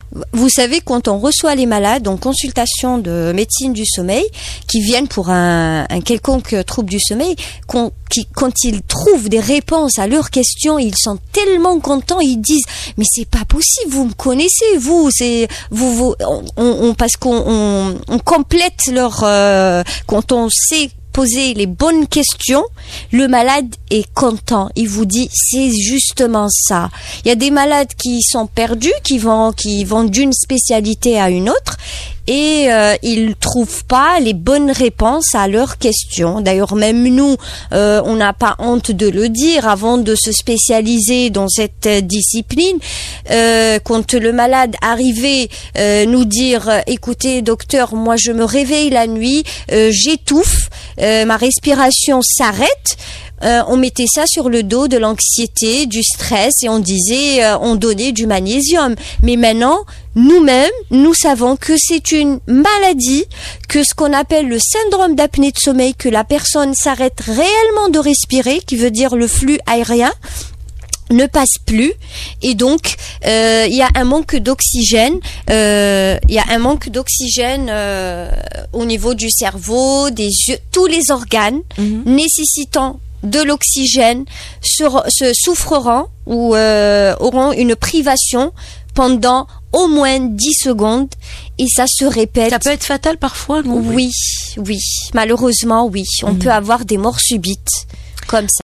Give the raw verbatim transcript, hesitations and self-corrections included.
Vous savez, quand on reçoit les malades en consultation de médecine du sommeil, qui viennent pour un, un quelconque trouble du sommeil, quand, qui, quand ils trouvent des réponses à leurs questions, ils sont tellement contents, ils disent mais c'est pas possible, vous me connaissez, vous, c'est vous, vous on, on parce qu'on on, on complète leur euh, quand on sait poser les bonnes questions, le malade est content. Il vous dit, c'est justement ça. Il y a des malades qui sont perdus, qui vont, qui vont d'une spécialité à une autre, et euh, ils trouvent pas les bonnes réponses à leurs questions. D'ailleurs, même nous, euh, on n'a pas honte de le dire. Avant de se spécialiser dans cette euh, discipline, euh, quand le malade arrivait euh, nous dire, écoutez, docteur, moi je me réveille la nuit, euh, j'étouffe. Euh, ma respiration s'arrête. Euh, on mettait ça sur le dos de l'anxiété, du stress, et on disait, euh, on donnait du magnésium. Mais maintenant, nous-mêmes, nous savons que c'est une maladie, que ce qu'on appelle le syndrome d'apnée de sommeil, que la personne s'arrête réellement de respirer, qui veut dire le flux aérien ne passe plus, et donc il euh, y a un manque d'oxygène, il euh, y a un manque d'oxygène euh, au niveau du cerveau, des yeux, tous les organes mm-hmm. nécessitant de l'oxygène sur, se souffreront ou euh, auront une privation pendant au moins dix secondes, et ça se répète. Ça peut être fatal parfois, non? Oui, oui, malheureusement oui, on mm-hmm. peut avoir des morts subites comme ça.